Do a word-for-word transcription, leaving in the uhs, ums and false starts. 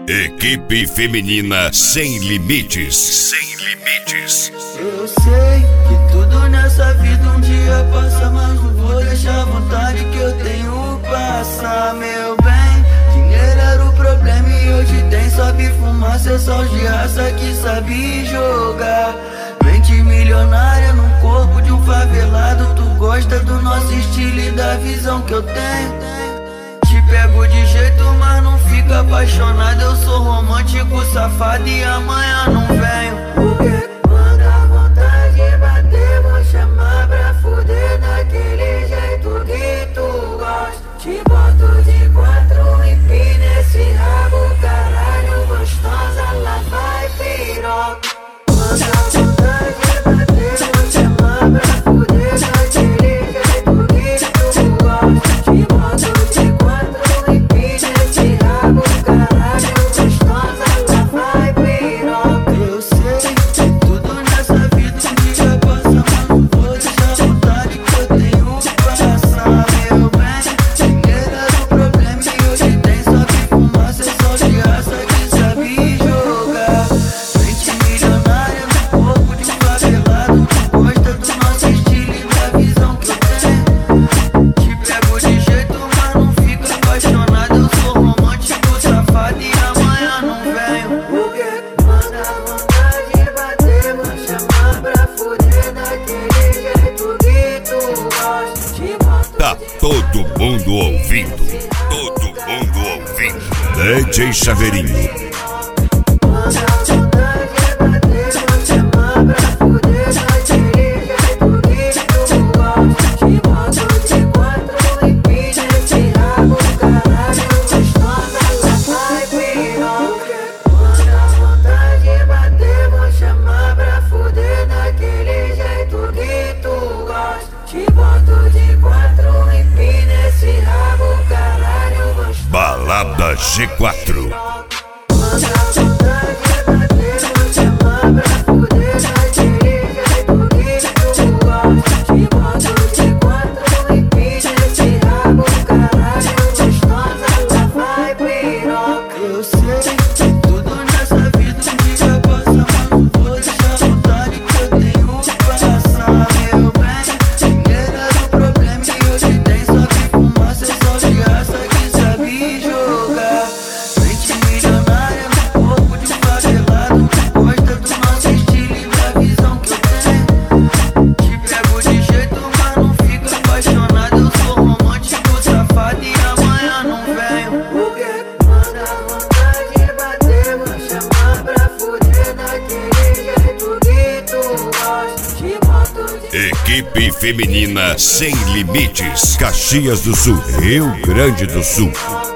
Equipe feminina sem limites. Sem limites. Eu sei que tudo nessa vida um dia passa, mas não vou deixar a vontade que eu tenho passar, meu bem. Dinheiro era o problema e hoje tem, sobe fumaça, é só os de raça que sabe jogar. Mente milionária no corpo de um favelado, tu gosta do nosso estilo e da visão que eu tenho. Te pego de jeito, mas não fica apaixonado. Eu sou romântico, safado e amanhã não venho. Porque quando a vontade bater, vou chamar pra fuder daquele jeito que tu gosta. Te boto de quatro e pina esse rabo, caralho, gostosa, lá vai piroca. Quando a vontade bater, vou chamar pra fuder daquele jeito que tu gosta. Te boto de quatro e pina esse rabo, caralho, gostosa, lá vai piroca. Eu sei que tudo nessa vida um dia passa, mas não vou deixar a vontade que eu tenho passar, meu bem. Dinheiro era o problema e hoje tem, sobe fumaça, é só de raça que sabe jogar. Mente milionária no corpo de um favelado, tu gosta do nosso estilo e da visão que eu tenho. Te pego de jeito, mas não fica apaixonado. Eu sou romântico, safado e amanhã não venho. Porque quando a vontade bater, vou chamar pra fuder daquele jeito que tu gosta. Te boto Tá todo mundo ouvindo. Todo mundo ouvindo. D J Chaveirinho. Quando a vontade bater, vou chamar pra fuder daquele jeito que tu gosta. Te boto de quatro e pina esse rabo, caralho, gostosa, lá vai piroca. Quando a vontade bater, vou chamar pra fuder daquele jeito que tu gosta. Te boto de quatro e pina esse rabo, caralho, gostosa. Balada G quatro. Quando a vontade bater, vou chamar pra fuder daquele jeito que tu gosta. Te boto de quatro e pina esse rabo, caralho, gostosa, lá vai piroca. Eu sei que tudo nessa vida um dia passa, mas não vou deixar a vontade que eu tenho passar, meu bem. Dinheiro era o problema e hoje tem, sobe fumaça, é só de raça que sabe jogar. Mente milionária no corpo de um favelado, tu gosta do nosso estilo e da visão que eu tenho. Te pego de jeito, mas não fica apaixonado. Eu sou romântico, safado e amanhã não venho. Porque quando a vontade bater, vou chamar pra fuder daquele jeito que tu gosta. Te boto de Equipe feminina sem limites. Caxias do Sul, Rio Grande do Sul.